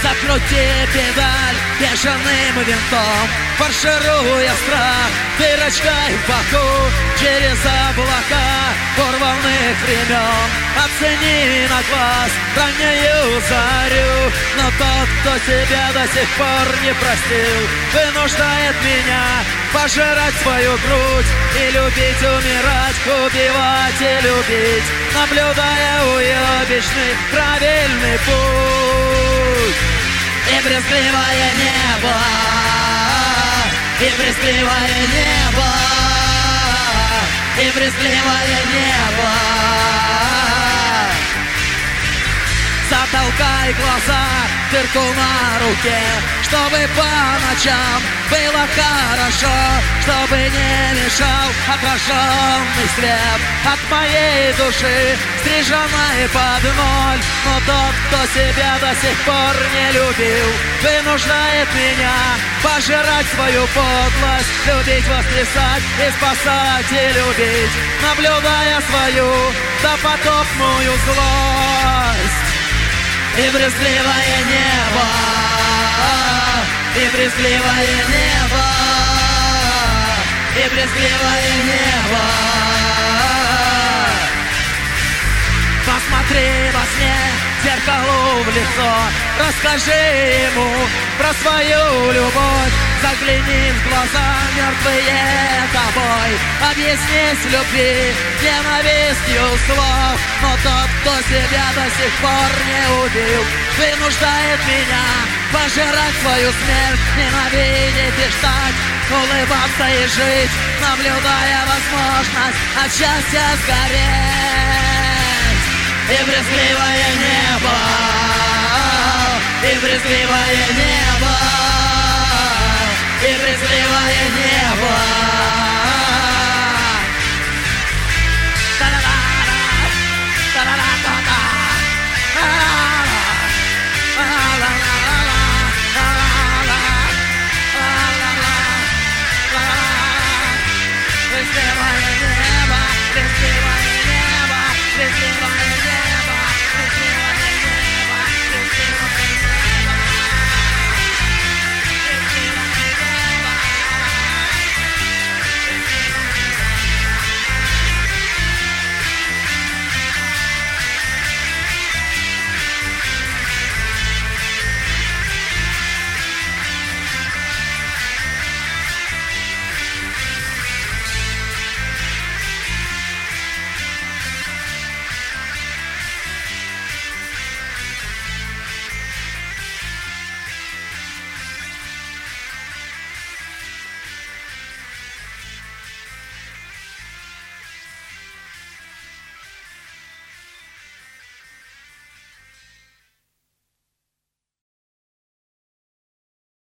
Закрути педаль бешеным винтом, фаршируя страх дырочкой в боку. Через облака порванных времен оцени на глаз раннюю зарю. Но тот, кто тебя до сих пор не простил, вынуждает меня пожирать свою грудь и любить, умирать, убивать и любить, наблюдая уебищный правильный путь. И брезгливое небо, и брезгливое небо, и брезгливое небо. Затолкай глаза, дырку на руке, чтобы по ночам было хорошо, чтобы не мешал отраженный свет от моей души, стриженной под ноль. Но тот, кто себя до сих пор не любил, вынуждает меня пожирать свою подлость, любить, воскресать и спасать и любить, наблюдая свою допотопную злость. И брезгливое небо, и брезгливое небо, и брезгливое небо. Посмотри во сне зеркалу в лицо, расскажи ему про свою любовь. Загляни в глаза, мертвые тобой, объяснись любви ненавистью слов. Но тот, кто себя до сих пор не убил, вынуждает меня пожирать свою смерть, ненавидеть и ждать, улыбаться и жить, наблюдая возможность от счастья сгореть. И брезгливое небо, и брезгливое небо, и брезгливое небо.